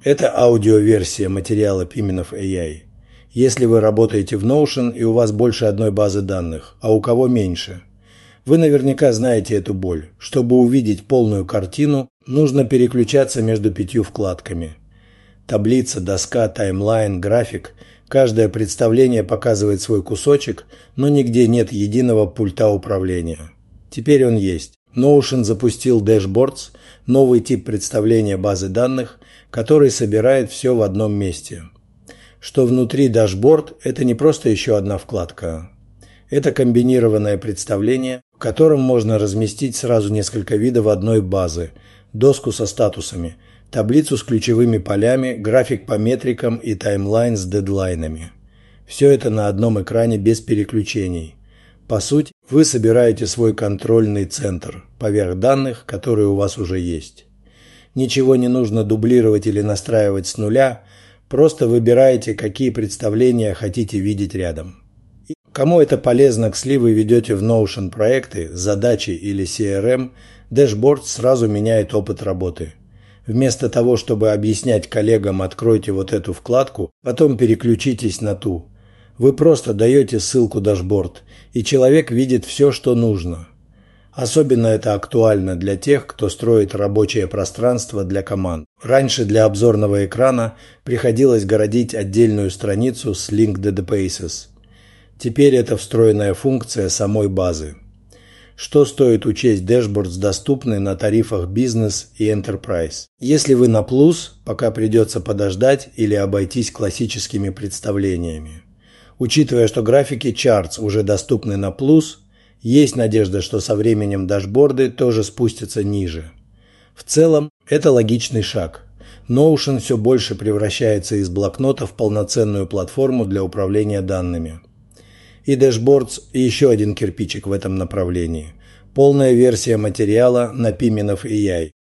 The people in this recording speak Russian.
Это аудиоверсия материала Piminov AI. Если вы работаете в Notion и у вас больше одной базы данных, а у кого меньше, вы наверняка знаете эту боль. Чтобы увидеть полную картину, нужно переключаться между 5 вкладками. Таблица, доска, таймлайн, график. Каждое представление показывает свой кусочек, но нигде нет единого пульта управления. Теперь он есть. Notion запустил Dashboards, новый тип представления базы данных, который собирает все в одном месте. Что внутри Dashboard – это не просто еще одна вкладка. Это комбинированное представление, в котором можно разместить сразу несколько видов одной базы, доску со статусами, таблицу с ключевыми полями, график по метрикам и таймлайн с дедлайнами. Все это на одном экране без переключений. По сути, вы собираете свой контрольный центр поверх данных, которые у вас уже есть. Ничего не нужно дублировать или настраивать с нуля, просто выбираете, какие представления хотите видеть рядом. Кому это полезно, если вы ведете в Notion проекты, задачи или CRM, Dashboard сразу меняет опыт работы. Вместо того, чтобы объяснять коллегам «откройте вот эту вкладку», потом переключитесь на ту. Вы просто даете ссылку Dashboard, и человек видит все, что нужно. Особенно это актуально для тех, кто строит рабочее пространство для команд. Раньше для обзорного экрана приходилось городить отдельную страницу с Linked Databases. Теперь это встроенная функция самой базы. Что стоит учесть Dashboards доступны на тарифах Business и Enterprise. Если вы на плюс, пока придется подождать или обойтись классическими представлениями. Учитывая, что графики Charts уже доступны на плюс, есть надежда, что со временем дашборды тоже спустятся ниже. В целом, это логичный шаг. Notion все больше превращается из блокнота в полноценную платформу для управления данными. И Dashboards – еще один кирпичик в этом направлении. Полная версия материала на Piminov AI.